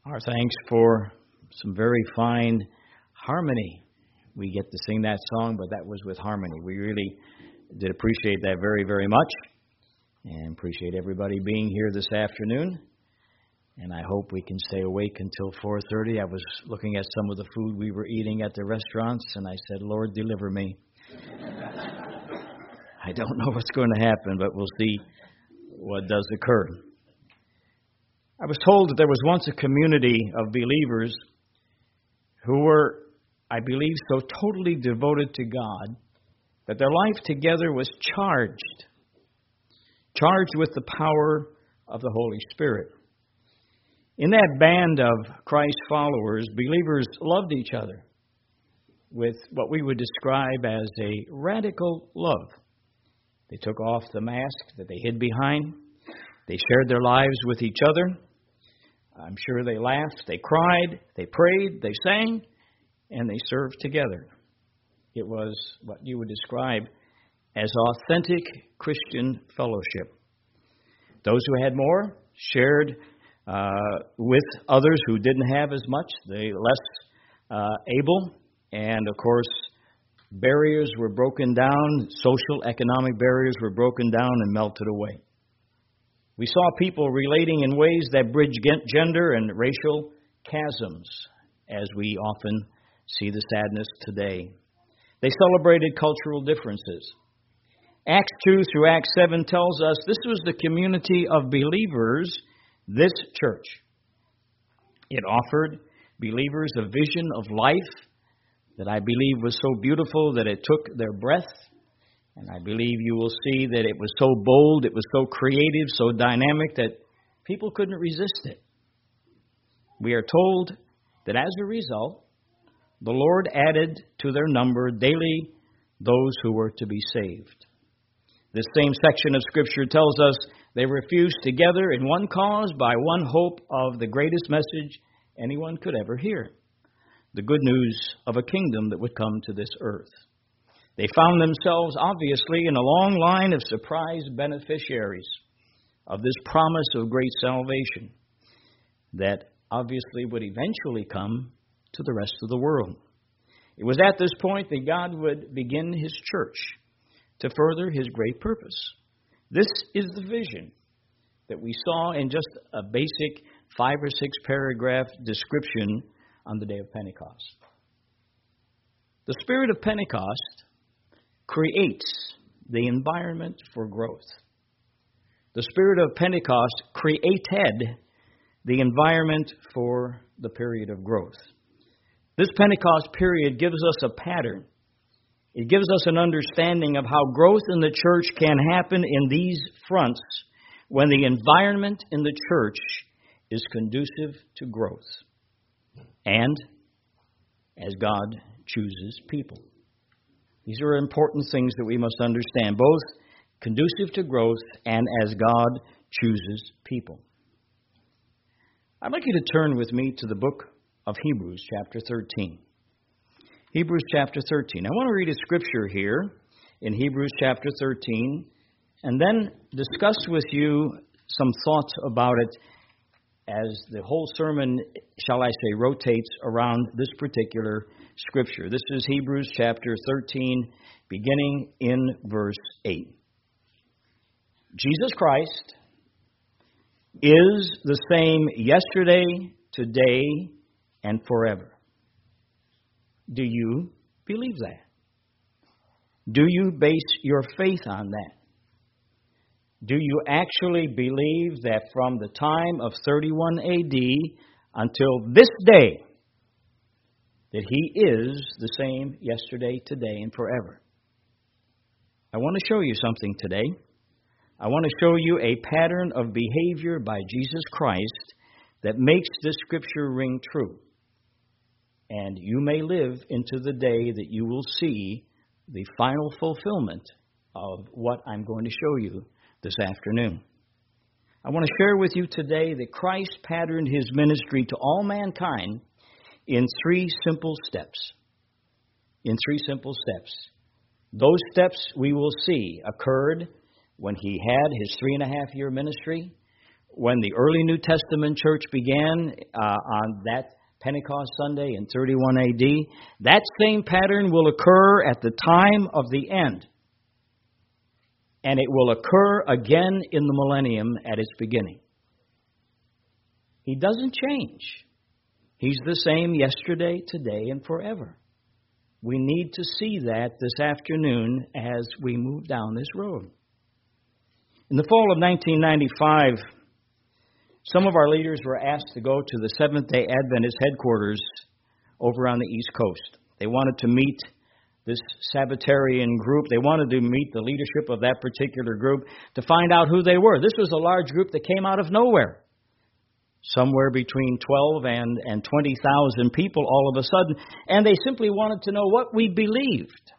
Our thanks for some very fine harmony. We get to sing that song, but that was with harmony. We really did appreciate that very, very much, and appreciate everybody being here this afternoon. And I hope we can stay awake until 4:30. I was looking at some of the food we were eating at the restaurants, and I said, Lord, deliver me. I don't know what's going to happen, but we'll see what does occur. I was told that there was once a community of believers who were, I believe, so totally devoted to God that their life together was charged with the power of the Holy Spirit. In that band of Christ followers, believers loved each other with what we would describe as a radical love. They took off the mask that they hid behind. They shared their lives with each other. I'm sure they laughed, they cried, they prayed, they sang, and they served together. It was what you would describe as authentic Christian fellowship. Those who had more shared with others who didn't have as much, the less able, and of course, barriers were broken down, social, economic barriers were broken down and melted away. We saw people relating in ways that bridge gender and racial chasms, as we often see the sadness today. They celebrated cultural differences. Acts 2 through Acts 7 tells us this was the community of believers, this church. It offered believers a vision of life that I believe was so beautiful that it took their breath. And I believe you will see that it was so bold, it was so creative, so dynamic that people couldn't resist it. We are told that as a result, the Lord added to their number daily those who were to be saved. This same section of Scripture tells us they were fused together in one cause by one hope of the greatest message anyone could ever hear, the good news of a kingdom that would come to this earth. They found themselves, obviously, in a long line of surprise beneficiaries of this promise of great salvation that obviously would eventually come to the rest of the world. It was at this point that God would begin His church to further His great purpose. This is the vision that we saw in just a basic 5 or 6 paragraph description on the day of Pentecost. The spirit of Pentecost creates the environment for growth. The spirit of Pentecost created the environment for the period of growth. This Pentecost period gives us a pattern. It gives us an understanding of how growth in the church can happen in these fronts when the environment in the church is conducive to growth and as God chooses people. These are important things that we must understand, both conducive to growth and as God chooses people. I'd like you to turn with me to the book of Hebrews, chapter 13. Hebrews, chapter 13. I want to read a scripture here in Hebrews, chapter 13, and then discuss with you some thoughts about it as the whole sermon, shall I say, rotates around this particular Scripture. This is Hebrews chapter 13, beginning in verse 8. Jesus Christ is the same yesterday, today, and forever. Do you believe that? Do you base your faith on that? Do you actually believe that from the time of 31 A.D. until this day, that He is the same yesterday, today, and forever? I want to show you something today. I want to show you a pattern of behavior by Jesus Christ that makes this Scripture ring true. And you may live into the day that you will see the final fulfillment of what I'm going to show you this afternoon. I want to share with you today that Christ patterned His ministry to all mankind in 3 simple steps. In 3 simple steps. Those steps we will see occurred when He had His 3.5-year ministry, when the early New Testament church began on that Pentecost Sunday in 31 AD, that same pattern will occur at the time of the end. And it will occur again in the millennium at its beginning. He doesn't change. He's the same yesterday, today, and forever. We need to see that this afternoon as we move down this road. In the fall of 1995, some of our leaders were asked to go to the Seventh-day Adventist headquarters over on the East Coast. They wanted to meet this Sabbatarian group. They wanted to meet the leadership of that particular group to find out who they were. This was a large group that came out of nowhere. Somewhere between 12 and 20,000 people all of a sudden. And they simply wanted to know what we believed.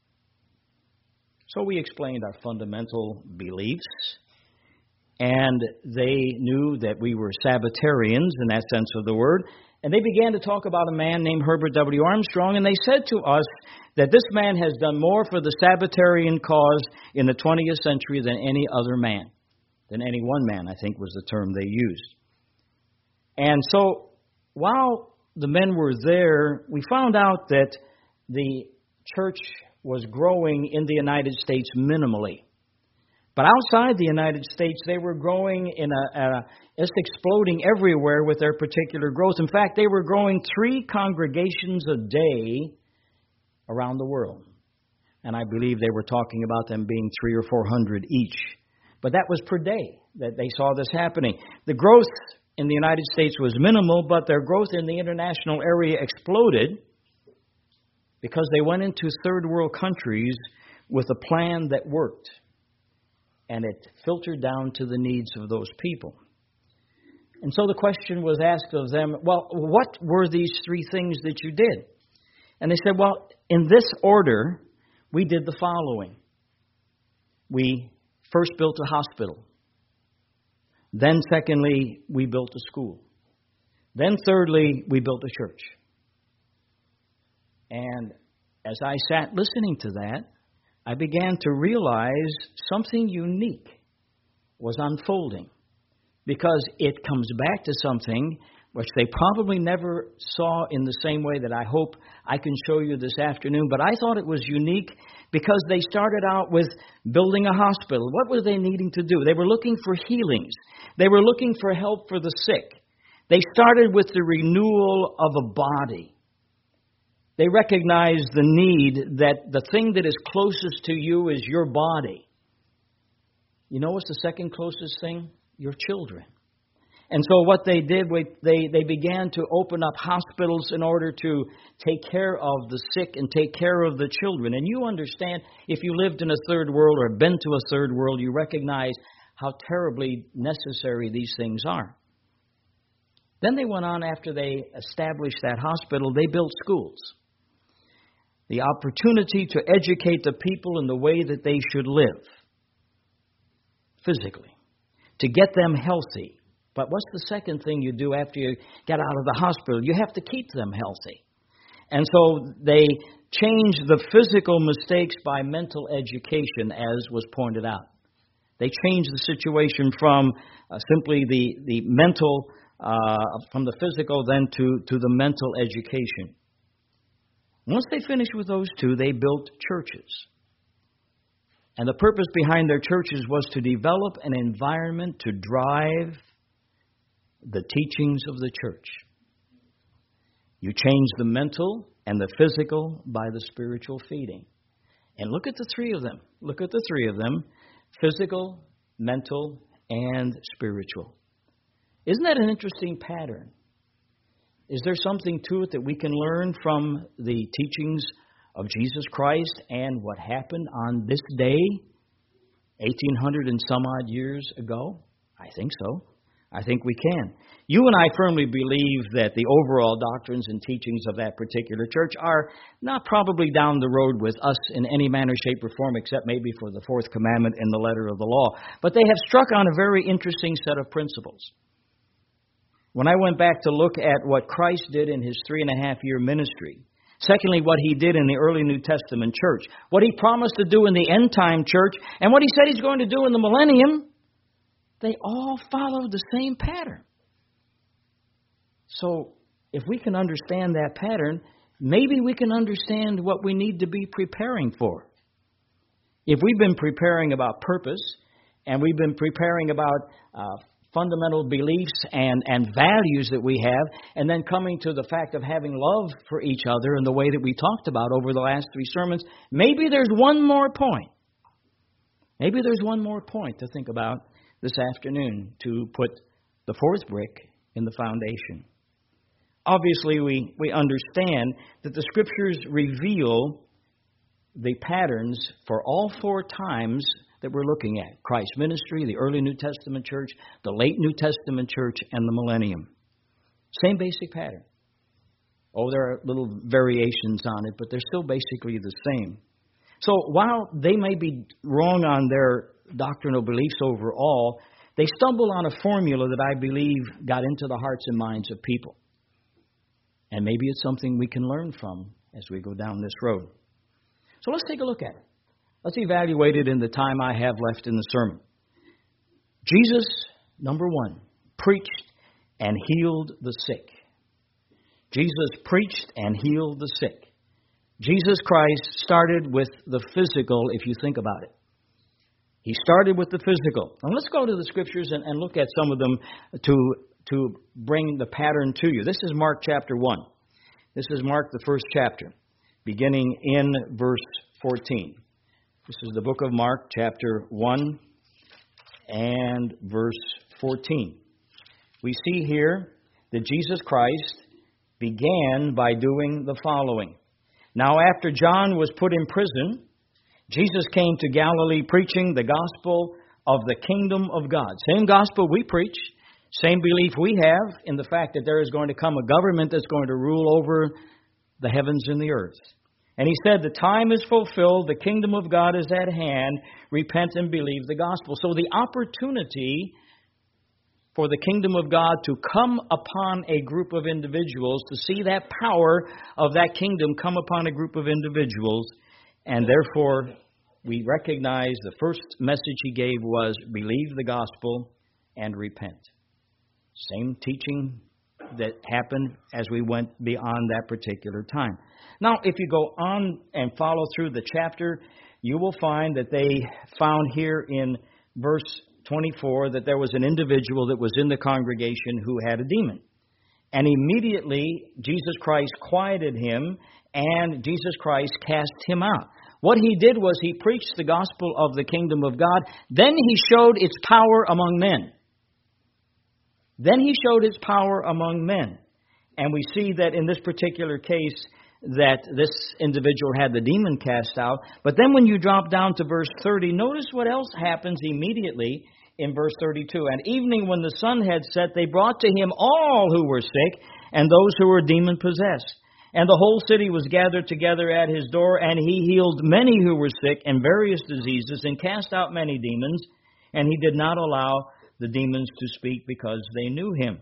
So we explained our fundamental beliefs. And they knew that we were Sabbatarians in that sense of the word. And they began to talk about a man named Herbert W. Armstrong. And they said to us that this man has done more for the Sabbatarian cause in the 20th century than any other man. Than any one man, I think was the term they used. And so, while the men were there, we found out that the church was growing in the United States minimally. But outside the United States, they were growing it's exploding everywhere with their particular growth. In fact, they were growing 3 congregations a day around the world. And I believe they were talking about them being 300 or 400 each. But that was per day that they saw this happening. The growth in the United States was minimal, but their growth in the international area exploded because they went into third world countries with a plan that worked. And it filtered down to the needs of those people. And so the question was asked of them, well, what were these 3 things that you did? And they said, well, in this order, we did the following. We first built a hospital. Then, secondly, we built a school. Then, thirdly, we built a church. And as I sat listening to that, I began to realize something unique was unfolding. Because it comes back to something which they probably never saw in the same way that I hope I can show you this afternoon. But I thought it was unique because they started out with building a hospital. What were they needing to do? They were looking for healings. They were looking for help for the sick. They started with the renewal of a body. They recognized the need that the thing that is closest to you is your body. You know what's the second closest thing? Your children. And so what they did, they began to open up hospitals in order to take care of the sick and take care of the children. And you understand, if you lived in a third world or been to a third world, you recognize how terribly necessary these things are. Then they went on, after they established that hospital, they built schools. The opportunity to educate the people in the way that they should live, physically, to get them healthy. But what's the second thing you do after you get out of the hospital? You have to keep them healthy. And so they changed the physical mistakes by mental education, as was pointed out. They changed the situation from simply the mental, from the physical, then to the mental education. Once they finished with those 2, they built churches. And the purpose behind their churches was to develop an environment to drive the teachings of the church. You change the mental and the physical by the spiritual feeding. And look at the 3 of them. Look at the 3 of them. Physical, mental, and spiritual. Isn't that an interesting pattern? Is there something to it that we can learn from the teachings of Jesus Christ and what happened on this day, 1,800 and some odd years ago? I think so. I think we can. You and I firmly believe that the overall doctrines and teachings of that particular church are not probably down the road with us in any manner, shape, or form, except maybe for the 4th commandment in the letter of the law. But they have struck on a very interesting set of principles. When I went back to look at what Christ did in his 3.5-year ministry, secondly, what he did in the early New Testament church, what he promised to do in the end-time church, and what he said he's going to do in the millennium, They all follow the same pattern. So if we can understand that pattern, maybe we can understand what we need to be preparing for. If we've been preparing about purpose, and we've been preparing about fundamental beliefs and values that we have, and then coming to the fact of having love for each other in the way that we talked about over the last 3 sermons, maybe there's one more point. Maybe there's one more point to think about this afternoon to put the 4th brick in the foundation. Obviously, we understand that the Scriptures reveal the patterns for all 4 times that we're looking at. Christ's ministry, the early New Testament church, the late New Testament church, and the millennium. Same basic pattern. Oh, there are little variations on it, but they're still basically the same. So while they may be wrong on their doctrinal beliefs overall, they stumble on a formula that I believe got into the hearts and minds of people. And maybe it's something we can learn from as we go down this road. So let's take a look at it. Let's evaluate it in the time I have left in the sermon. Jesus, number 1, preached and healed the sick. Jesus preached and healed the sick. Jesus Christ started with the physical, if you think about it. He started with the physical. Now let's go to the Scriptures and look at some of them to bring the pattern to you. This is Mark chapter 1. This is Mark, the 1st chapter, beginning in verse 14. This is the book of Mark, chapter 1 and verse 14. We see here that Jesus Christ began by doing the following. Now, after John was put in prison, Jesus came to Galilee preaching the gospel of the kingdom of God. Same gospel we preach, same belief we have in the fact that there is going to come a government that's going to rule over the heavens and the earth. And he said, the time is fulfilled, the kingdom of God is at hand, repent and believe the gospel. So the opportunity for the kingdom of God to come upon a group of individuals, to see that power of that kingdom come upon a group of individuals, and therefore we recognize the first message he gave was believe the gospel and repent. Same teaching that happened as we went beyond that particular time. Now, if you go on and follow through the chapter, you will find that they found here in verse 24 that there was an individual that was in the congregation who had a demon. And immediately Jesus Christ quieted him, and Jesus Christ cast him out. What he did was he preached the gospel of the kingdom of God. Then he showed its power among men. Then he showed its power among men. And we see that in this particular case that this individual had the demon cast out. But then when you drop down to verse 30, notice what else happens immediately in verse 32. And evening when the sun had set, they brought to him all who were sick and those who were demon-possessed. And the whole city was gathered together at his door, and he healed many who were sick and various diseases and cast out many demons. And he did not allow the demons to speak because they knew him.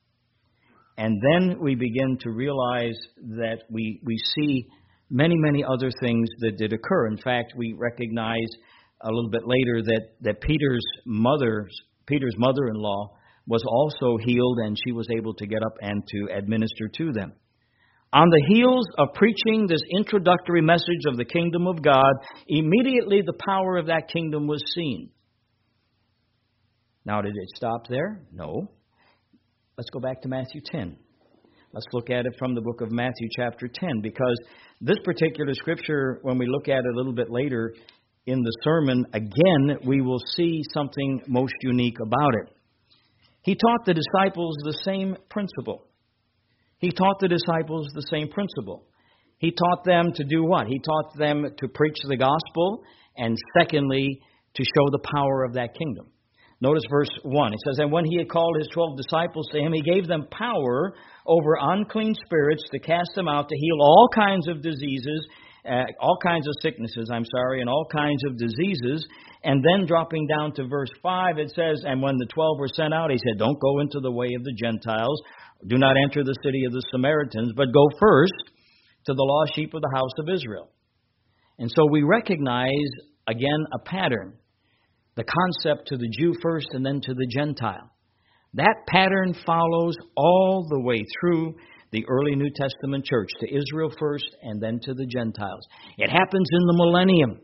And then we begin to realize that we see many, many other things that did occur. In fact, we recognize a little bit later that Peter's mother-in-law was also healed, and she was able to get up and to administer to them. On the heels of preaching this introductory message of the kingdom of God, immediately the power of that kingdom was seen. Now, did it stop there? No. Let's go back to Matthew 10. Let's look at it from the book of Matthew chapter 10, because this particular scripture, when we look at it a little bit later in the sermon, again, we will see something most unique about it. He taught the disciples the same principle. He taught the disciples the same principle. He taught them to do what? He taught them to preach the gospel, and secondly, to show the power of that kingdom. Notice verse 1. It says, and when he had called his 12 disciples to him, he gave them power over unclean spirits to cast them out, to heal all kinds of diseases, all kinds of sicknesses, and all kinds of diseases. And then dropping down to verse 5, it says, and when the 12 were sent out, he said, don't go into the way of the Gentiles. Do not enter the city of the Samaritans, but go first to the lost sheep of the house of Israel. And so we recognize, again, a pattern. the concept to the Jew first and then to the Gentile. That pattern follows all the way through the early New Testament church, to Israel first and then to the Gentiles. It happens in the millennium.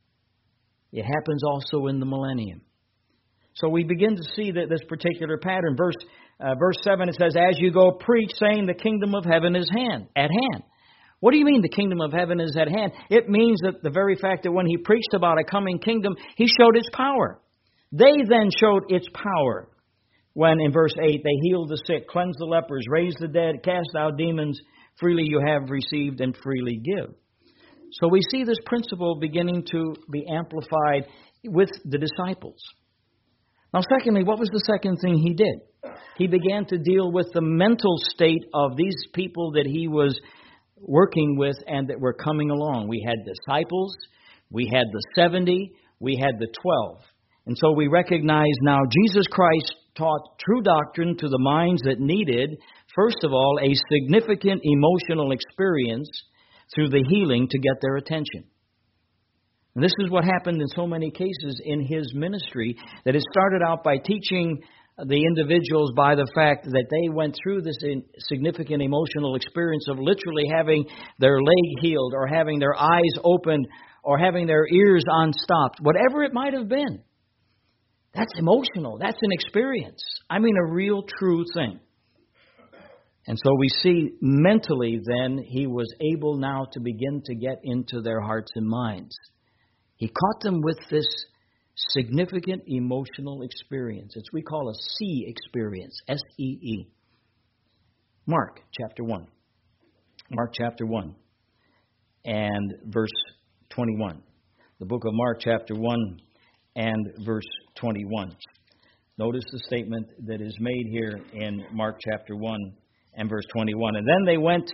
It happens also in the millennium. So we begin to see that this particular pattern. Verse 7, it says, "As you go, preach, saying the kingdom of heaven is at hand." What do you mean the kingdom of heaven is at hand? It means that the very fact that when he preached about a coming kingdom, he showed its power. They then showed its power when, in verse 8, they healed the sick, cleansed the lepers, raised the dead, cast out demons. Freely you have received and freely give. So we see this principle beginning to be amplified with the disciples. Now, secondly, what was the second thing he did? He began to deal with the mental state of these people that he was working with and that were coming along. We had disciples, we had the 70, we had the 12. And so we recognize now Jesus Christ taught true doctrine to the minds that needed, first of all, a significant emotional experience through the healing to get their attention. And this is what happened in so many cases in his ministry, that it started out by teaching the individuals by the fact that they went through this significant emotional experience of literally having their leg healed or having their eyes opened or having their ears unstopped, whatever it might have been. That's emotional. That's an experience. I mean, a real, true thing. And so we see mentally then he was able now to begin to get into their hearts and minds. He caught them with this significant emotional experience. It's we call a see experience, S-E-E. Mark chapter 1. Mark chapter 1 and verse 21. The book of Mark chapter 1 and verse 21. Notice the statement that is made here in Mark chapter 1 and verse 21. "And then they went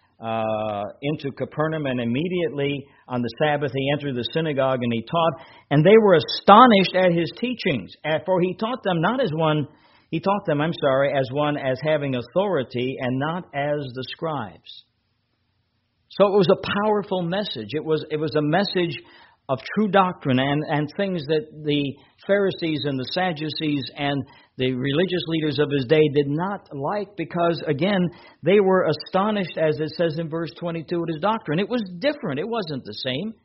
into Capernaum, and immediately on the Sabbath he entered the synagogue and he taught, and they were astonished at his teachings. For he taught them as one as having authority and not as the scribes." So it was a powerful message. It was a message of true doctrine and things that the Pharisees and the Sadducees and the religious leaders of his day did not like, because, again, they were astonished, as it says in verse 22, at his doctrine. It was different. It wasn't the same.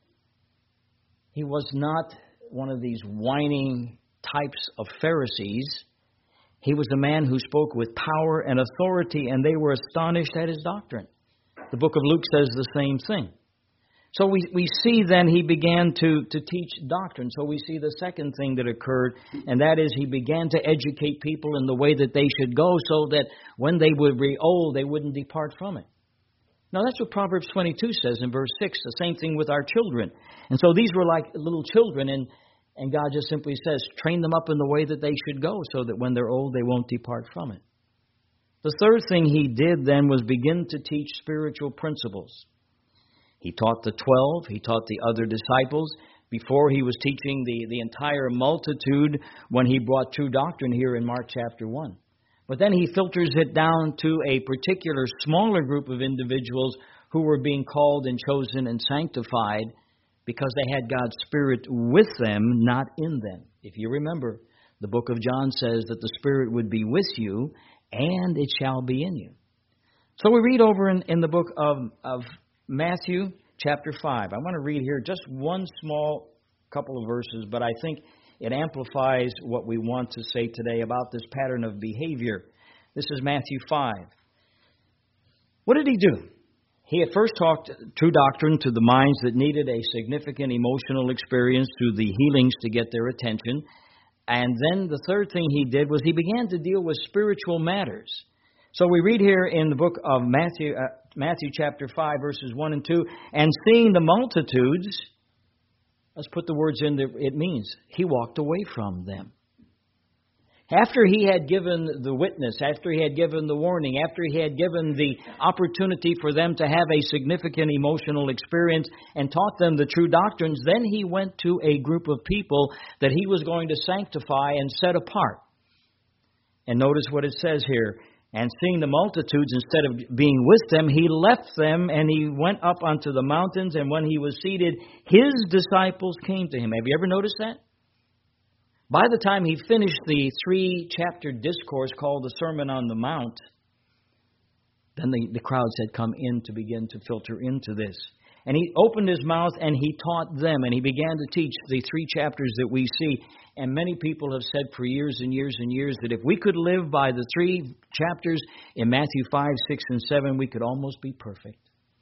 He was not one of these whining types of Pharisees. He was a man who spoke with power and authority, and they were astonished at his doctrine. The book of Luke says the same thing. So we see then he began to teach doctrine. So we see the second thing that occurred, and that is he began to educate people in the way that they should go, so that when they would be old, they wouldn't depart from it. Now that's what Proverbs 22 says in verse 6, the same thing with our children. And so these were like little children, and God just simply says, train them up in the way that they should go, so that when they're old, they won't depart from it. The third thing he did then was begin to teach spiritual principles. He taught the 12, he taught the other disciples. Before he was teaching the entire multitude when he brought true doctrine here in Mark chapter 1. But then he filters it down to a particular smaller group of individuals who were being called and chosen and sanctified because they had God's Spirit with them, not in them. If you remember, the book of John says that the Spirit would be with you and it shall be in you. So we read over in the book of Matthew chapter 5. I want to read here just one small couple of verses, but I think it amplifies what we want to say today about this pattern of behavior. This is Matthew 5. What did he do? He at first talked true doctrine to the minds that needed a significant emotional experience through the healings to get their attention. And then the third thing he did was he began to deal with spiritual matters. So we read here in the book of Matthew chapter 5, verses 1 and 2, "And seeing the multitudes," let's put the words in that it means, he walked away from them. After he had given the witness, after he had given the warning, after he had given the opportunity for them to have a significant emotional experience and taught them the true doctrines, then he went to a group of people that he was going to sanctify and set apart. And notice what it says here. "And seeing the multitudes, instead of being with them, he left them, and he went up onto the mountains, and when he was seated, his disciples came to him." Have you ever noticed that? By the time he finished the 3-chapter discourse called the Sermon on the Mount, then the crowds had come in to begin to filter into this. And he opened his mouth and he taught them, and he began to teach the 3 chapters that we see. And many people have said for years and years and years that if we could live by the 3 chapters in Matthew 5, 6, and 7, we could almost be perfect.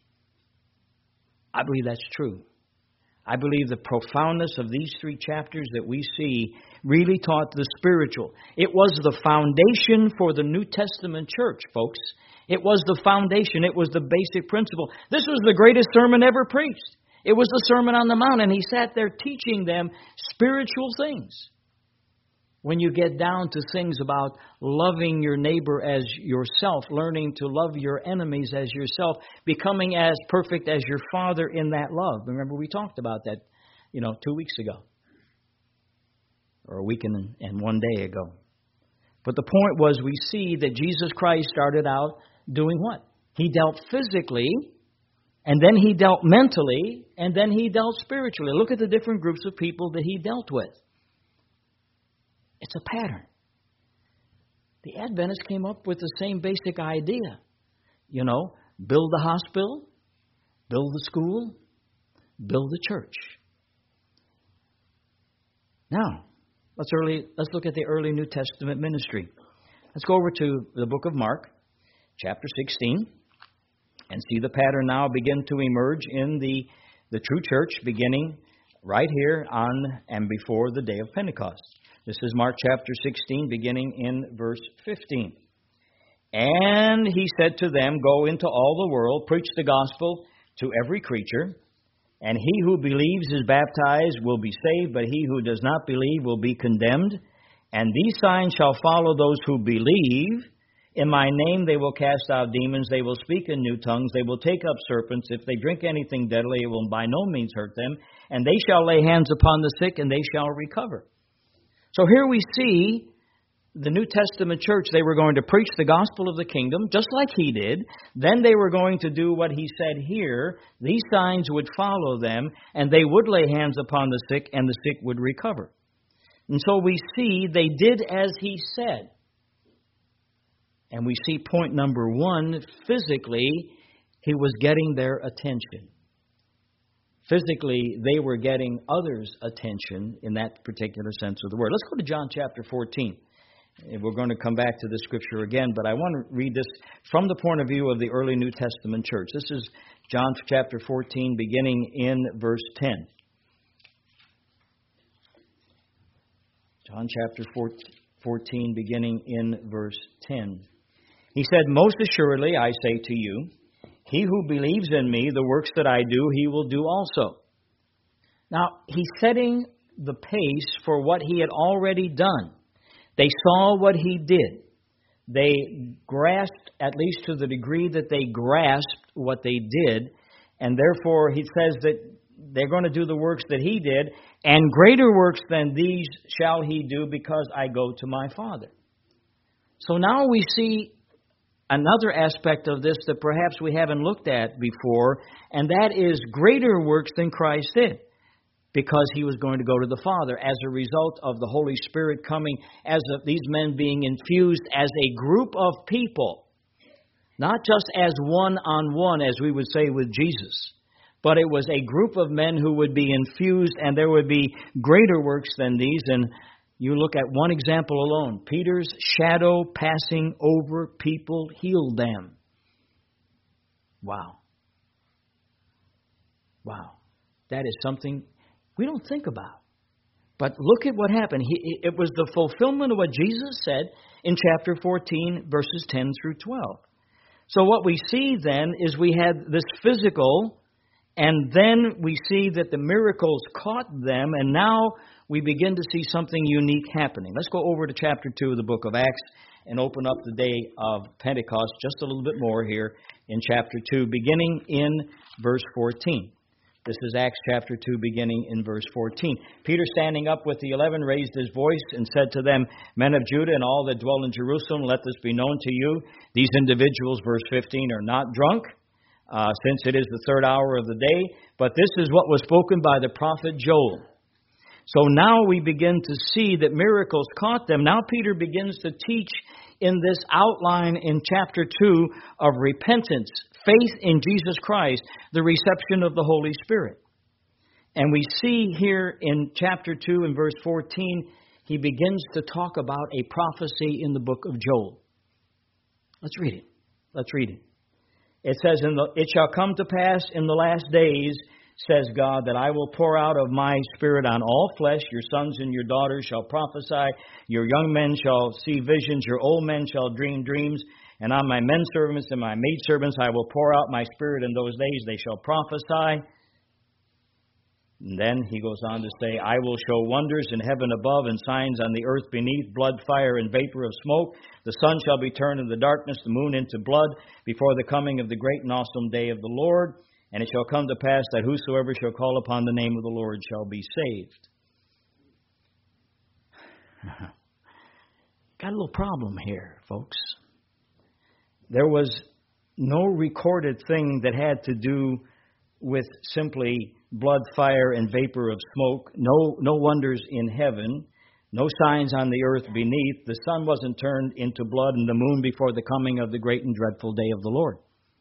I believe that's true. I believe the profoundness of these 3 chapters that we see really taught the spiritual. It was the foundation for the New Testament church, folks. It was the foundation. It was the basic principle. This was the greatest sermon ever preached. It was the Sermon on the Mount, and he sat there teaching them spiritual things. When you get down to things about loving your neighbor as yourself, learning to love your enemies as yourself, becoming as perfect as your Father in that love. Remember, we talked about that, 2 weeks ago. Or a week and 1 day ago. But the point was, we see that Jesus Christ started out doing what? He dealt physically, and then he dealt mentally, and then he dealt spiritually. Look at the different groups of people that he dealt with. It's a pattern. The Adventists came up with the same basic idea. Build the hospital, build the school, build the church. Now, let's look at the early New Testament ministry. Let's go over to the book of Mark, chapter 16, and see the pattern now begin to emerge in the true church, beginning right here on and before the day of Pentecost. This is Mark chapter 16, beginning in verse 15. And he said to them, "Go into all the world, preach the gospel to every creature. And he who believes is baptized will be saved, but he who does not believe will be condemned. And these signs shall follow those who believe. In my name they will cast out demons, they will speak in new tongues, they will take up serpents. If they drink anything deadly, it will by no means hurt them. And they shall lay hands upon the sick, and they shall recover." So here we see the New Testament church. They were going to preach the gospel of the kingdom, just like he did. Then they were going to do what he said here. These signs would follow them, and they would lay hands upon the sick, and the sick would recover. And so we see they did as he said. And we see point number 1, physically, he was getting their attention. Physically, they were getting others' attention in that particular sense of the word. Let's go to John chapter 14. We're going to come back to this scripture again, but I want to read this from the point of view of the early New Testament church. This is John chapter 14, beginning in verse 10. John chapter 14, beginning in verse 10. He said, "Most assuredly, I say to you, he who believes in me, the works that I do, he will do also." Now, he's setting the pace for what he had already done. They saw what he did. They grasped, at least to the degree that they grasped what they did, and therefore he says that they're going to do the works that he did, and greater works than these shall he do, because I go to my Father. So now we see another aspect of this that perhaps we haven't looked at before, and that is greater works than Christ did, because he was going to go to the Father as a result of the Holy Spirit coming, as of these men being infused as a group of people, not just as one-on-one, as we would say with Jesus, but it was a group of men who would be infused, and there would be greater works than these. And you look at one example alone. Peter's shadow passing over people healed them. Wow. Wow. That is something we don't think about. But look at what happened. It was the fulfillment of what Jesus said in chapter 14, verses 10 through 12. So what we see then is we had this physical, and then we see that the miracles caught them, and now we begin to see something unique happening. Let's go over to chapter 2 of the book of Acts and open up the day of Pentecost just a little bit more here in chapter 2, beginning in verse 14. This is Acts chapter 2, beginning in verse 14. Peter, standing up with the 11, raised his voice and said to them, "Men of Judah and all that dwell in Jerusalem, let this be known to you. These individuals," verse 15, "are not drunk, since it is the third hour of the day, but this is what was spoken by the prophet Joel. So now we begin to see that miracles caught them. Now Peter begins to teach in this outline in chapter 2 of repentance, faith in Jesus Christ, the reception of the Holy Spirit. And we see here in chapter 2 and verse 14, he begins to talk about a prophecy in the book of Joel. Let's read it. Let's read it. It says, "It shall come to pass in the last days, says God, that I will pour out of my Spirit on all flesh. Your sons and your daughters shall prophesy. Your young men shall see visions. Your old men shall dream dreams. And on my men servants and my maidservants I will pour out my Spirit in those days. They shall prophesy." And then he goes on to say, "I will show wonders in heaven above and signs on the earth beneath, blood, fire, and vapor of smoke. The sun shall be turned into darkness, the moon into blood, before the coming of the great and awesome day of the Lord. And it shall come to pass that whosoever shall call upon the name of the Lord shall be saved." Got a little problem here, folks. There was no recorded thing that had to do with simply blood, fire, and vapor of smoke. No wonders in heaven. No signs on the earth beneath. The sun wasn't turned into blood and the moon before the coming of the great and dreadful day of the Lord.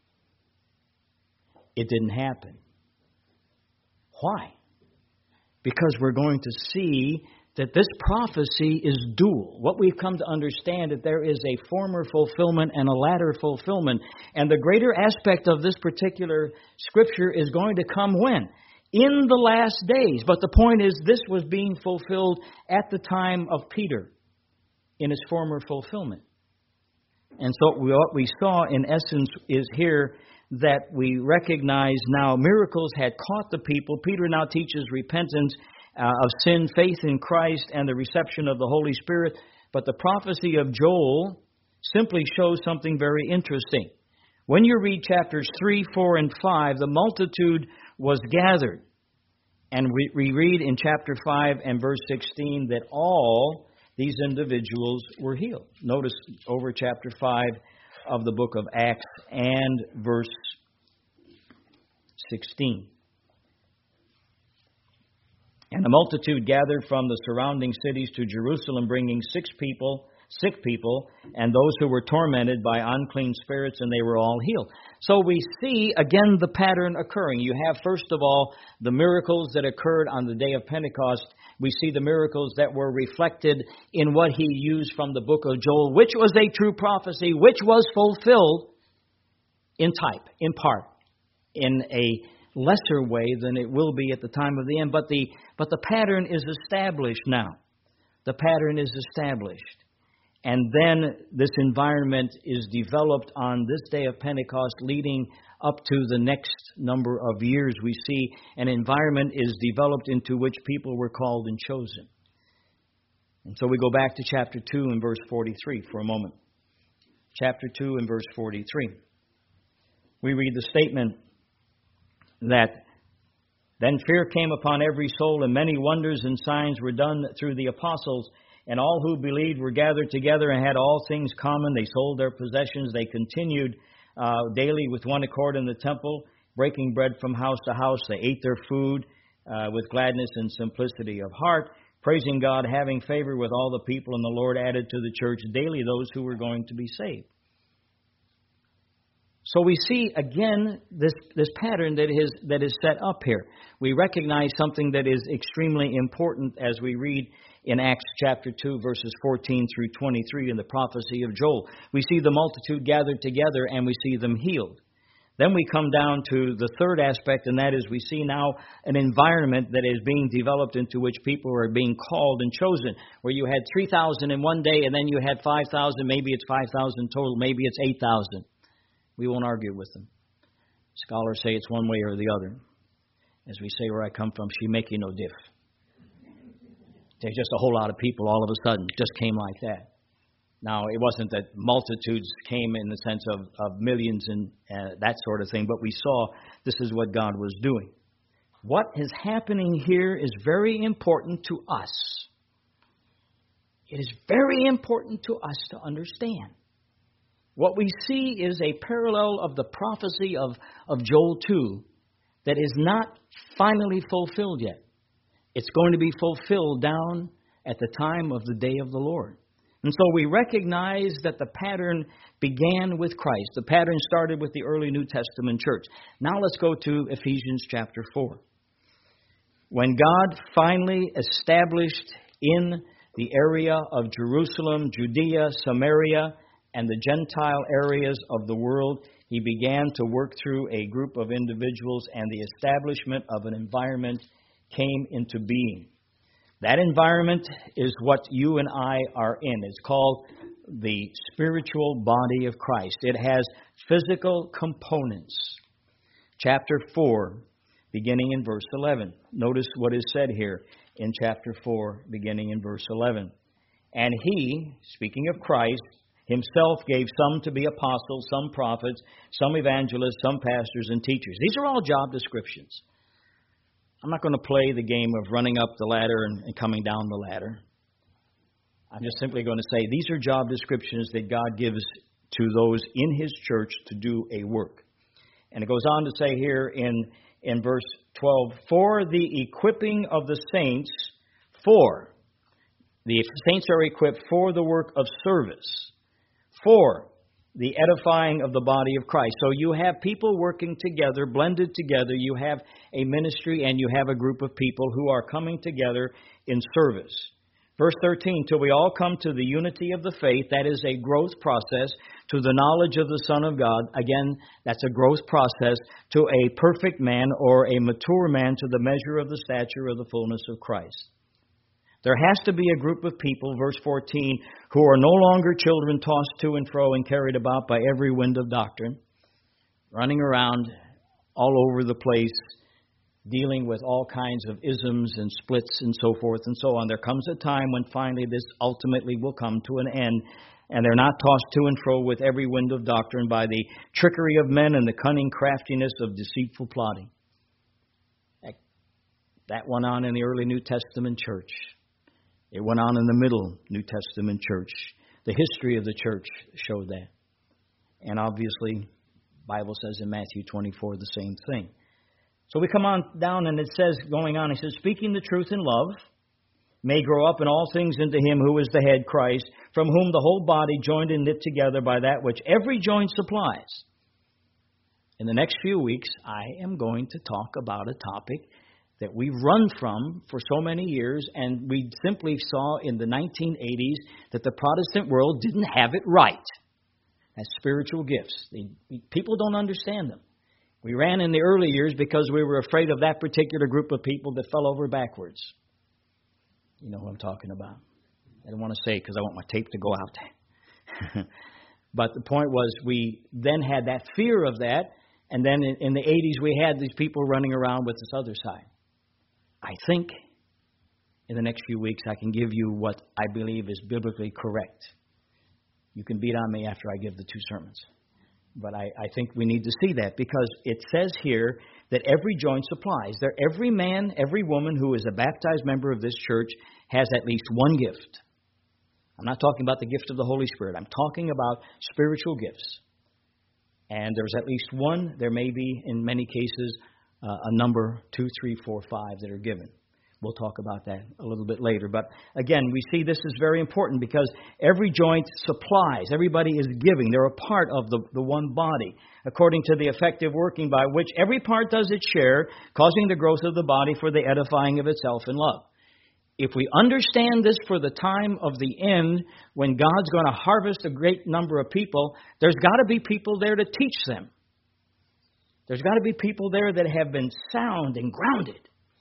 It didn't happen. Why? Because we're going to see that this prophecy is dual. What we've come to understand that there is a former fulfillment and a latter fulfillment. And the greater aspect of this particular scripture is going to come when? In the last days. But the point is, this was being fulfilled at the time of Peter in its former fulfillment. And so what we saw in essence is here that we recognize now miracles had caught the people. Peter now teaches repentance of sin, faith in Christ, and the reception of the Holy Spirit. But the prophecy of Joel simply shows something very interesting. When you read chapters 3, 4, and 5, the multitude was gathered. And we read in chapter 5 and verse 16 that all these individuals were healed. Notice over chapter 5 of the book of Acts and verse 16. "And the multitude gathered from the surrounding cities to Jerusalem, bringing sick people, and those who were tormented by unclean spirits, and they were all healed." So we see, again, the pattern occurring. You have, first of all, the miracles that occurred on the day of Pentecost. We see the miracles that were reflected in what he used from the book of Joel, which was a true prophecy, which was fulfilled in type, in part, in a lesser way than it will be at the time of the end. But the pattern is established now. The pattern is established. And then this environment is developed on this day of Pentecost, leading up to the next number of years. We see an environment is developed into which people were called and chosen. And so we go back to chapter 2 and verse 43 for a moment. Chapter 2 and verse 43. We read the statement that "Then fear came upon every soul, and many wonders and signs were done through the apostles. And all who believed were gathered together and had all things common. They sold their possessions. They continued daily with one accord in the temple, breaking bread from house to house. They ate their food with gladness and simplicity of heart, praising God, having favor with all the people. And the Lord added to the church daily those who were going to be saved." So we see again this pattern that is set up here. We recognize something that is extremely important as we read in Acts chapter 2, verses 14 through 23 in the prophecy of Joel. We see the multitude gathered together and we see them healed. Then we come down to the third aspect, and that is we see now an environment that is being developed into which people are being called and chosen, where you had 3,000 in one day and then you had 5,000, maybe it's 5,000 total, maybe it's 8,000. We won't argue with them. Scholars say it's one way or the other. As we say where I come from, she make you no diff. There's just a whole lot of people all of a sudden just came like that. Now, it wasn't that multitudes came in the sense of millions and that sort of thing, but we saw this is what God was doing. What is happening here is very important to us. It is very important to us to understand. What we see is a parallel of the prophecy of Joel 2 that is not finally fulfilled yet. It's going to be fulfilled down at the time of the day of the Lord. And so we recognize that the pattern began with Christ. The pattern started with the early New Testament church. Now let's go to Ephesians chapter 4. When God finally established in the area of Jerusalem, Judea, Samaria, and the Gentile areas of the world, He began to work through a group of individuals, and the establishment of an environment came into being. That environment is what you and I are in. It's called the spiritual body of Christ. It has physical components. Chapter 4, beginning in verse 11. Notice what is said here in chapter 4, beginning in verse 11. And He, speaking of Christ, Himself gave some to be apostles, some prophets, some evangelists, some pastors and teachers. These are all job descriptions. I'm not going to play the game of running up the ladder and coming down the ladder. I'm just simply going to say these are job descriptions that God gives to those in His church to do a work. And it goes on to say here in verse 12, for the equipping of the saints, the saints are equipped for the work of service, for the edifying of the body of Christ. So you have people working together, blended together. You have a ministry and you have a group of people who are coming together in service. Verse 13, till we all come to the unity of the faith, that is a growth process, to the knowledge of the Son of God. Again, that's a growth process, to a perfect man or a mature man, to the measure of the stature of the fullness of Christ. There has to be a group of people, verse 14, who are no longer children tossed to and fro and carried about by every wind of doctrine, running around all over the place, dealing with all kinds of isms and splits and so forth and so on. There comes a time when finally this ultimately will come to an end, and they're not tossed to and fro with every wind of doctrine by the trickery of men and the cunning craftiness of deceitful plotting. That went on in the early New Testament church. It went on in the middle New Testament church. The history of the church showed that. And obviously, the Bible says in Matthew 24 the same thing. So we come on down and it says, going on, it says, speaking the truth in love, may grow up in all things into Him who is the head, Christ, from whom the whole body joined and knit together by that which every joint supplies. In the next few weeks, I am going to talk about a topic that we've run from for so many years, and we simply saw in the 1980s that the Protestant world didn't have it right. That's spiritual gifts. People don't understand them. We ran in the early years because we were afraid of that particular group of people that fell over backwards. You know who I'm talking about. I don't want to say it because I want my tape to go out. But the point was we then had that fear of that, and then in the 80s we had these people running around with this other side. I think in the next few weeks I can give you what I believe is biblically correct. You can beat on me after I give the two sermons. But I think we need to see that because it says here that every joint supplies. Every man, every woman who is a baptized member of this church has at least one gift. I'm not talking about the gift of the Holy Spirit. I'm talking about spiritual gifts. And there's at least one. There may be, in many cases, a number 2, 3, 4, 5 that are given. We'll talk about that a little bit later. But again, we see this is very important because every joint supplies. Everybody is giving. They're a part of the one body, according to the effective working by which every part does its share, causing the growth of the body for the edifying of itself in love. If we understand this for the time of the end, when God's going to harvest a great number of people, there's got to be people there to teach them. There's got to be people there that have been sound and grounded.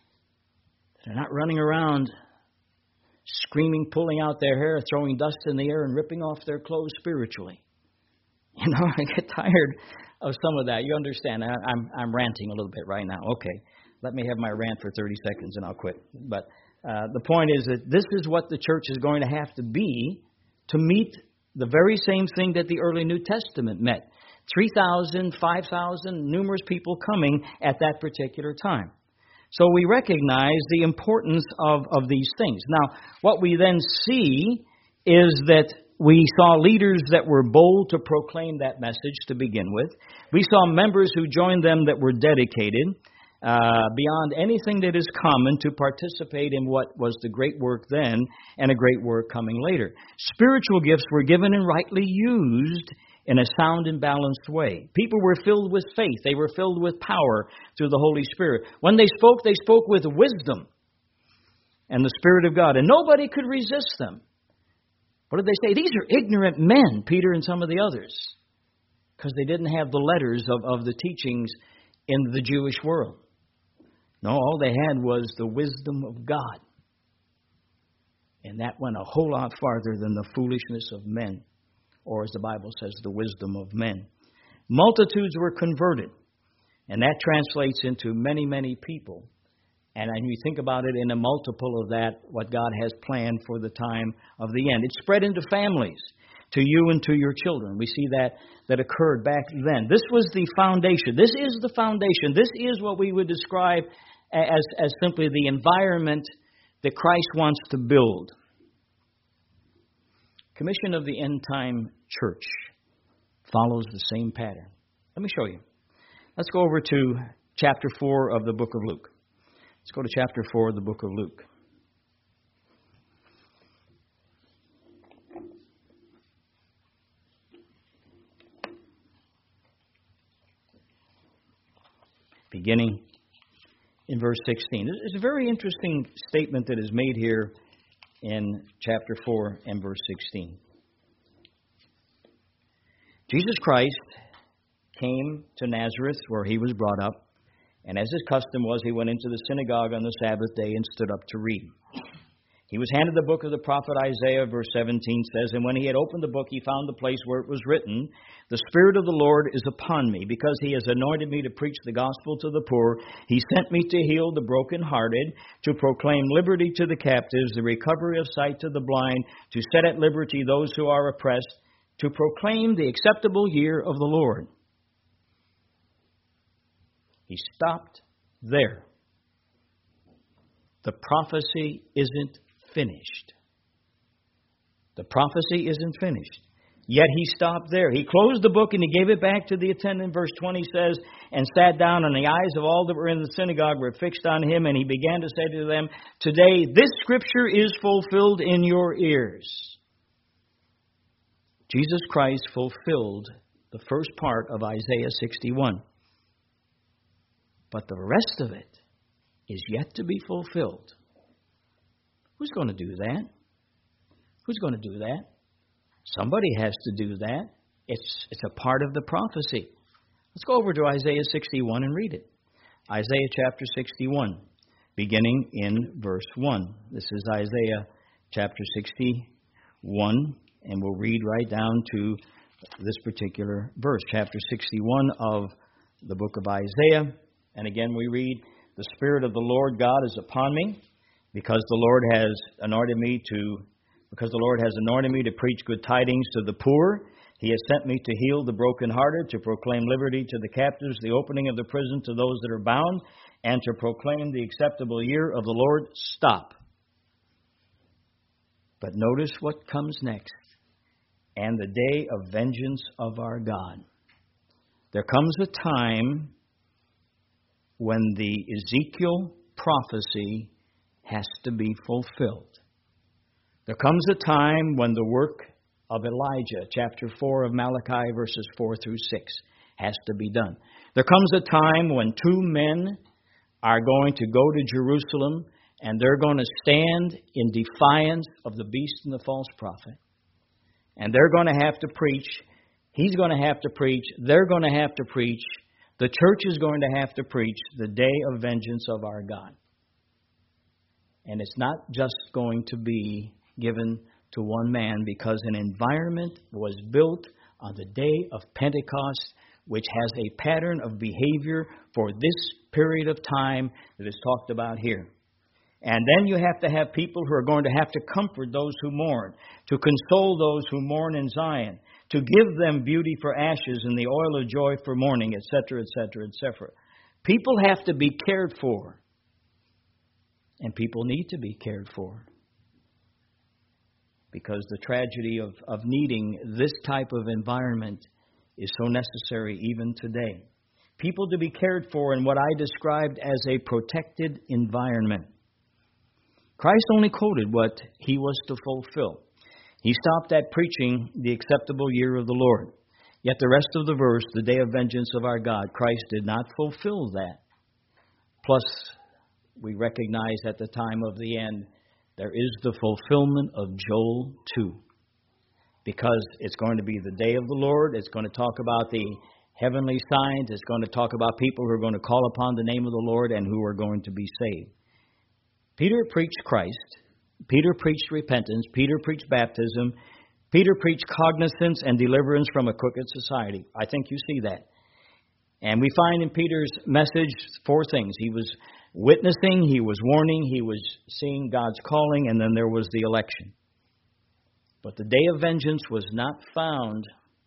They're not running around screaming, pulling out their hair, throwing dust in the air, and ripping off their clothes spiritually. You know, I get tired of some of that. You understand? I'm ranting a little bit right now. Okay, let me have my rant for 30 seconds and I'll quit. But the point is that this is what the church is going to have to be to meet the very same thing that the early New Testament met. 3,000, 5,000, numerous people coming at that particular time. So we recognize the importance of these things. Now, what we then see is that we saw leaders that were bold to proclaim that message to begin with. We saw members who joined them that were dedicated. beyond anything that is common to participate in what was the great work then and a great work coming later. Spiritual gifts were given and rightly used in a sound and balanced way. People were filled with faith. They were filled with power through the Holy Spirit. When they spoke with wisdom and the Spirit of God, and nobody could resist them. What did they say? These are ignorant men, Peter and some of the others, because they didn't have the letters of the teachings in the Jewish world. No, all they had was the wisdom of God. And that went a whole lot farther than the foolishness of men, or as the Bible says, the wisdom of men. Multitudes were converted, and that translates into many, many people. And when you think about it in a multiple of that, what God has planned for the time of the end. It spread into families, to you and to your children. We see that occurred back then. This was the foundation. This is the foundation. This is what we would describe as simply the environment that Christ wants to build. Commission of the End Time Church follows the same pattern. Let me show you. Let's go over to chapter 4 of the book of Luke. Let's go to chapter 4 of the book of Luke. Beginning in verse 16. It's a very interesting statement that is made here in chapter 4 and verse 16. Jesus Christ came to Nazareth where he was brought up, and as his custom was, he went into the synagogue on the Sabbath day and stood up to read. He was handed the book of the prophet Isaiah, verse 17 says, and when he had opened the book, he found the place where it was written, "The Spirit of the Lord is upon me, because he has anointed me to preach the gospel to the poor. He sent me to heal the brokenhearted, to proclaim liberty to the captives, the recovery of sight to the blind, to set at liberty those who are oppressed, to proclaim the acceptable year of the Lord." He stopped there. The prophecy isn't finished. The prophecy isn't finished. Yet he stopped there. He closed the book and he gave it back to the attendant. Verse 20 says, and sat down, and the eyes of all that were in the synagogue were fixed on him, and he began to say to them, "Today this scripture is fulfilled in your ears." Jesus Christ fulfilled the first part of Isaiah 61. But the rest of it is yet to be fulfilled. Who's going to do that? Who's going to do that? Somebody has to do that. It's a part of the prophecy. Let's go over to Isaiah 61 and read it. Isaiah chapter 61, beginning in verse 1. This is Isaiah chapter 61, and we'll read right down to this particular verse. Chapter 61 of the book of Isaiah. And again we read, "The Spirit of the Lord God is upon me, because the Lord has anointed me to preach good tidings to the poor. He has sent me to heal the brokenhearted, to proclaim liberty to the captives, the opening of the prison to those that are bound, and to proclaim the acceptable year of the Lord." Stop. But notice what comes next. "And the day of vengeance of our God." There comes a time when the Ezekiel prophecy has to be fulfilled. There comes a time when the work of Elijah, chapter 4 of Malachi, verses 4 through 6, has to be done. There comes a time when two men are going to go to Jerusalem, and they're going to stand in defiance of the beast and the false prophet. And they're going to have to preach. He's going to have to preach. They're going to have to preach. The church is going to have to preach the day of vengeance of our God. And it's not just going to be given to one man, because an environment was built on the day of Pentecost, which has a pattern of behavior for this period of time that is talked about here. And then you have to have people who are going to have to comfort those who mourn, to console those who mourn in Zion, to give them beauty for ashes and the oil of joy for mourning, etc., etc., etc. People have to be cared for. And people need to be cared for. Because the tragedy of needing this type of environment is so necessary even today. people to be cared for in what I described as a protected environment. Christ only quoted what he was to fulfill. He stopped at preaching the acceptable year of the Lord. Yet the rest of the verse, the day of vengeance of our God, Christ did not fulfill that. Plus, we recognize at the time of the end, there is the fulfillment of Joel 2. Because it's going to be the day of the Lord. It's going to talk about the heavenly signs. It's going to talk about people who are going to call upon the name of the Lord and who are going to be saved. Peter preached Christ. Peter preached repentance. Peter preached baptism. Peter preached cognizance and deliverance from a crooked society. I think you see that. And we find in Peter's message 4 things. He was witnessing, he was warning, he was seeing God's calling, and then there was the election. But the day of vengeance was not found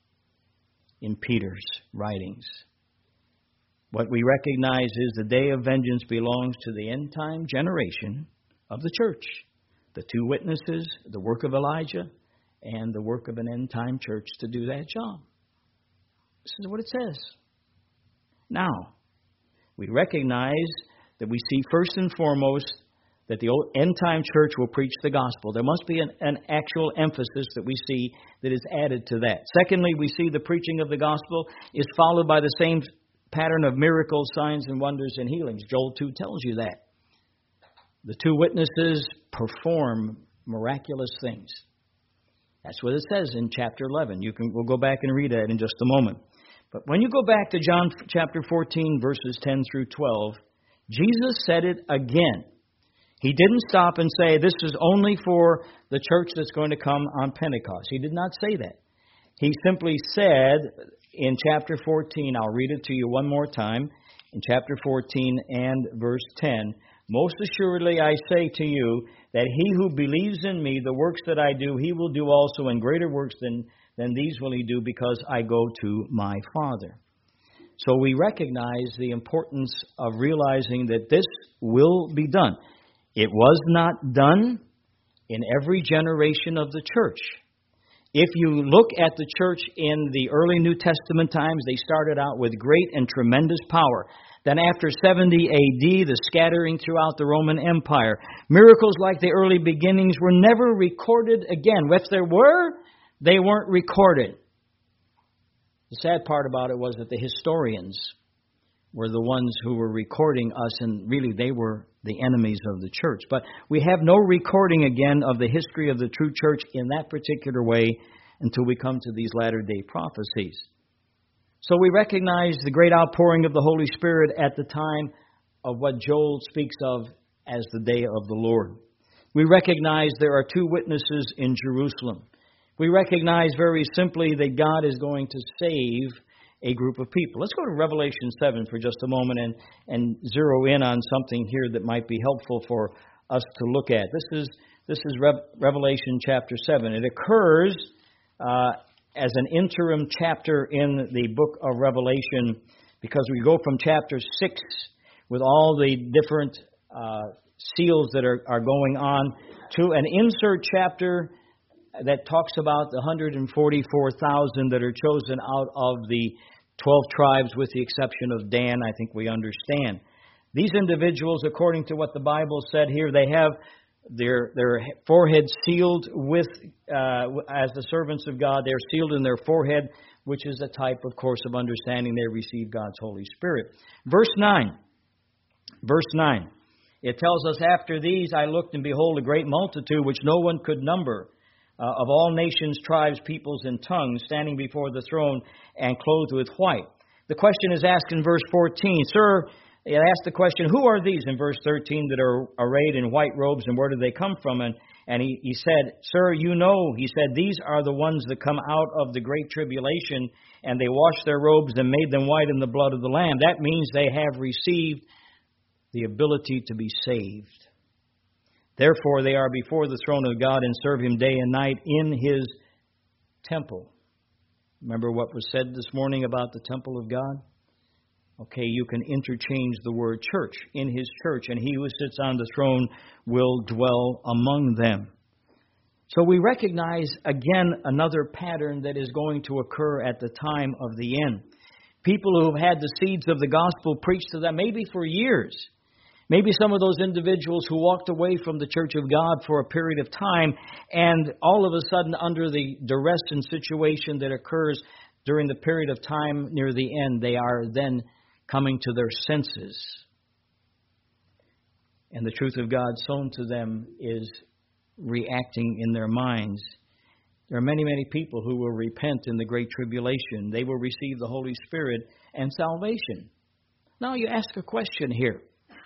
in Peter's writings. What we recognize is the day of vengeance belongs to the end-time generation of the church. The 2 witnesses, the work of Elijah, and the work of an end-time church to do that job. This is what it says. Now, we recognize that we see first and foremost that the end-time church will preach the gospel. There must be an actual emphasis that we see that is added to that. Secondly, we see the preaching of the gospel is followed by the same pattern of miracles, signs, and wonders and healings. Joel 2 tells you that. The 2 witnesses perform miraculous things. That's what it says in chapter 11. We'll go back and read that in just a moment. But when you go back to John chapter 14, verses 10 through 12, Jesus said it again. He didn't stop and say, this is only for the church that's going to come on Pentecost. He did not say that. He simply said in chapter 14, I'll read it to you one more time, in chapter 14 and verse 10, most assuredly I say to you that he who believes in me, the works that I do, he will do also, and greater works than these will he do, because I go to my Father. So we recognize the importance of realizing that this will be done. It was not done in every generation of the church. If you look at the church in the early New Testament times, they started out with great and tremendous power. Then after 70 AD, the scattering throughout the Roman Empire. Miracles like the early beginnings were never recorded again. If there were, they weren't recorded. The sad part about it was that the historians were the ones who were recording us, and really they were the enemies of the church. But we have no recording again of the history of the true church in that particular way until we come to these latter-day prophecies. So we recognize the great outpouring of the Holy Spirit at the time of what Joel speaks of as the day of the Lord. We recognize there are 2 witnesses in Jerusalem. We recognize very simply that God is going to save a group of people. Let's go to Revelation 7 for just a moment and zero in on something here that might be helpful for us to look at. This is Revelation chapter 7. It occurs as an interim chapter in the book of Revelation, because we go from chapter 6 with all the different seals that are going on to an insert chapter that talks about the 144,000 that are chosen out of the 12 tribes, with the exception of Dan. I think we understand. These individuals, according to what the Bible said here, they have their foreheads sealed with, as the servants of God, they're sealed in their forehead, which is a type, of course, of understanding they receive God's Holy Spirit. Verse 9. It tells us, after these I looked, and behold, a great multitude, which no one could number, of all nations, tribes, peoples, and tongues, standing before the throne and clothed with white. The question is asked in verse 14. Sir, it asked the question, who are these, in verse 13, that are arrayed in white robes, and where do they come from? And he said, Sir, you know, he said, these are the ones that come out of the great tribulation, and they washed their robes and made them white in the blood of the Lamb. That means they have received the ability to be saved. Therefore, they are before the throne of God and serve Him day and night in His temple. Remember what was said this morning about the temple of God? Okay, you can interchange the word church, in His church, and He who sits on the throne will dwell among them. So we recognize, again, another pattern that is going to occur at the time of the end. People who have had the seeds of the gospel preached to them, maybe for years. Maybe some of those individuals who walked away from the church of God for a period of time, and all of a sudden, under the duress and situation that occurs during the period of time near the end, they are then coming to their senses. And the truth of God sown to them is reacting in their minds. There are many, many people who will repent in the Great Tribulation. They will receive the Holy Spirit and salvation. Now you ask a question here.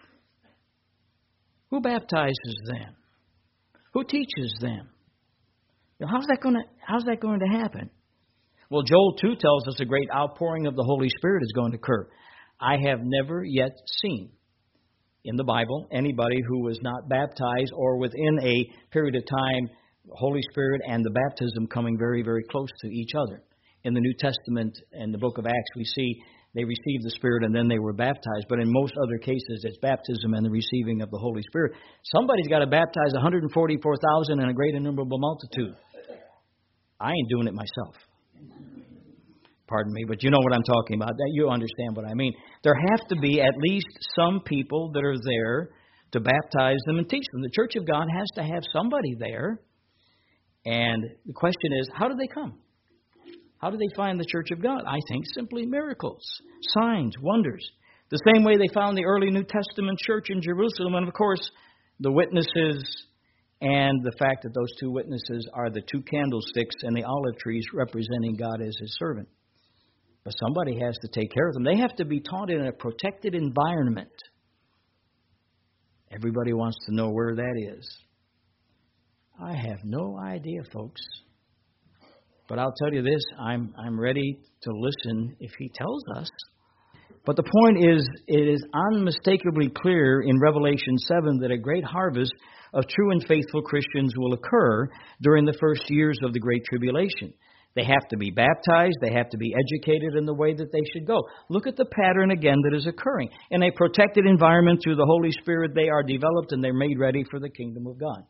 Who baptizes them? Who teaches them? How's that going to happen? Well, Joel 2 tells us a great outpouring of the Holy Spirit is going to occur. I have never yet seen in the Bible anybody who was not baptized or within a period of time, Holy Spirit and the baptism coming very, very close to each other. In the New Testament and the book of Acts, we see they received the Spirit and then they were baptized. But in most other cases, it's baptism and the receiving of the Holy Spirit. Somebody's got to baptize 144,000 and a great innumerable multitude. I ain't doing it myself. Pardon me, but you know what I'm talking about. You understand what I mean. There have to be at least some people that are there to baptize them and teach them. The Church of God has to have somebody there. And the question is, how do they come? How do they find the Church of God? I think simply miracles, signs, wonders. The same way they found the early New Testament church in Jerusalem. And, of course, the witnesses and the fact that those two witnesses are the two candlesticks and the olive trees representing God as His servant. But somebody has to take care of them. They have to be taught in a protected environment. Everybody wants to know where that is. I have no idea, folks. But I'll tell you this, I'm ready to listen if He tells us. But the point is, it is unmistakably clear in Revelation 7 that a great harvest of true and faithful Christians will occur during the first years of the Great Tribulation. They have to be baptized. They have to be educated in the way that they should go. Look at the pattern again that is occurring. In a protected environment through the Holy Spirit, they are developed and they're made ready for the kingdom of God.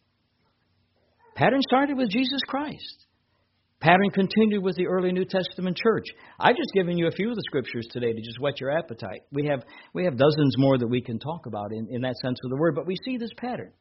Pattern started with Jesus Christ. Pattern continued with the early New Testament church. I've just given you a few of the scriptures today to just whet your appetite. We have dozens more that we can talk about in that sense of the word, but we see this pattern.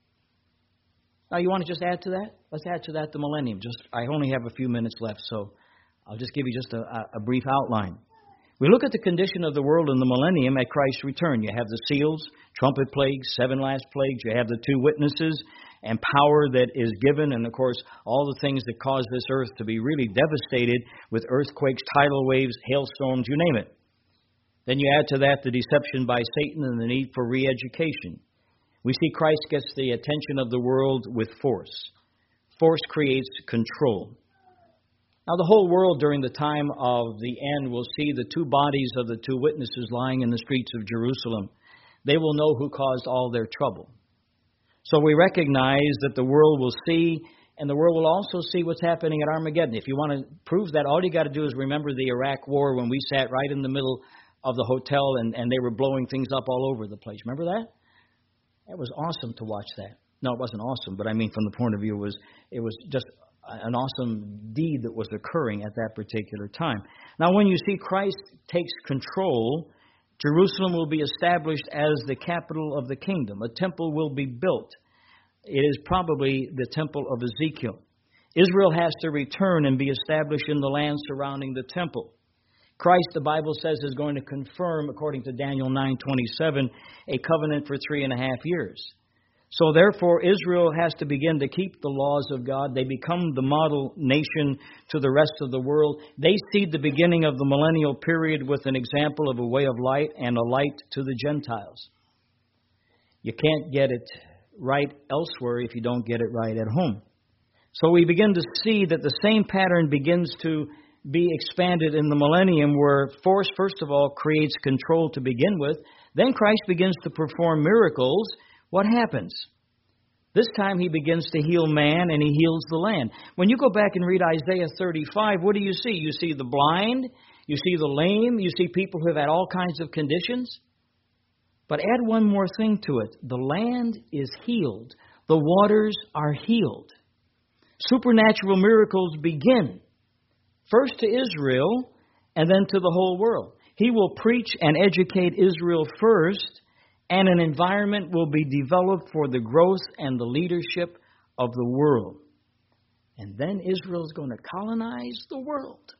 Now, you want to just add to that? Let's add to that the millennium. I only have a few minutes left, so I'll just give you just a brief outline. We look at the condition of the world in the millennium at Christ's return. You have the seals, trumpet plagues, 7 last plagues. You have the 2 witnesses and power that is given, and, of course, all the things that cause this earth to be really devastated with earthquakes, tidal waves, hailstorms, you name it. Then you add to that the deception by Satan and the need for re-education. We see Christ gets the attention of the world with force. Force creates control. Now, the whole world during the time of the end will see the 2 bodies of the 2 witnesses lying in the streets of Jerusalem. They will know who caused all their trouble. So we recognize that the world will see, and the world will also see what's happening at Armageddon. If you want to prove that, all you got to do is remember the Iraq War when we sat right in the middle of the hotel and they were blowing things up all over the place. Remember that? It was awesome to watch that. No, it wasn't awesome, but I mean from the point of view it was just an awesome deed that was occurring at that particular time. Now, when you see Christ takes control, Jerusalem will be established as the capital of the kingdom. A temple will be built. It is probably the temple of Ezekiel. Israel has to return and be established in the land surrounding the temple. Christ, the Bible says, is going to confirm, according to Daniel 9:27, a covenant for 3.5 years. So therefore, Israel has to begin to keep the laws of God. They become the model nation to the rest of the world. They see the beginning of the millennial period with an example of a way of light and a light to the Gentiles. You can't get it right elsewhere if you don't get it right at home. So we begin to see that the same pattern begins to be expanded in the millennium, where force, first of all, creates control to begin with. Then Christ begins to perform miracles. What happens? This time He begins to heal man and He heals the land. When you go back and read Isaiah 35, what do you see? You see the blind, you see the lame, you see people who have had all kinds of conditions. But add one more thing to it. The land is healed. The waters are healed. Supernatural miracles begin. First to Israel, and then to the whole world. He will preach and educate Israel first, and an environment will be developed for the growth and the leadership of the world. And then Israel is going to colonize the world.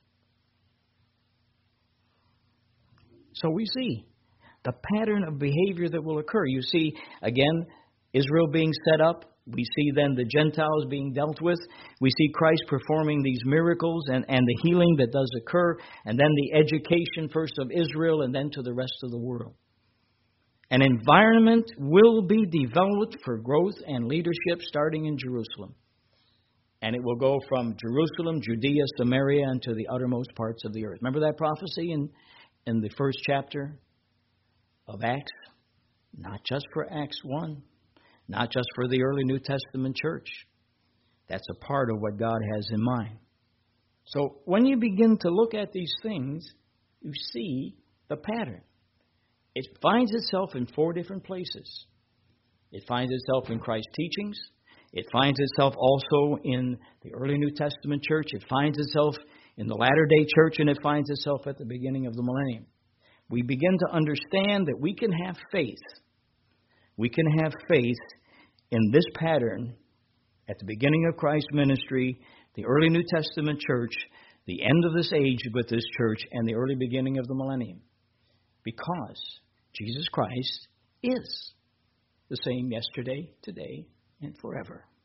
So we see the pattern of behavior that will occur. You see, again, Israel being set up. We see then the Gentiles being dealt with. We see Christ performing these miracles and the healing that does occur. And then the education first of Israel and then to the rest of the world. An environment will be developed for growth and leadership starting in Jerusalem. And it will go from Jerusalem, Judea, Samaria, and to the uttermost parts of the earth. Remember that prophecy in the first chapter of Acts? Not just for Acts 1. Not just for the early New Testament church. That's a part of what God has in mind. So when you begin to look at these things, you see the pattern. It finds itself in 4 different places. It finds itself in Christ's teachings. It finds itself also in the early New Testament church. It finds itself in the latter-day church, and it finds itself at the beginning of the millennium. We begin to understand that we can have faith. We can have faith in this pattern at the beginning of Christ's ministry, the early New Testament church, the end of this age with this church, and the early beginning of the millennium. Because Jesus Christ is the same yesterday, today, and forever.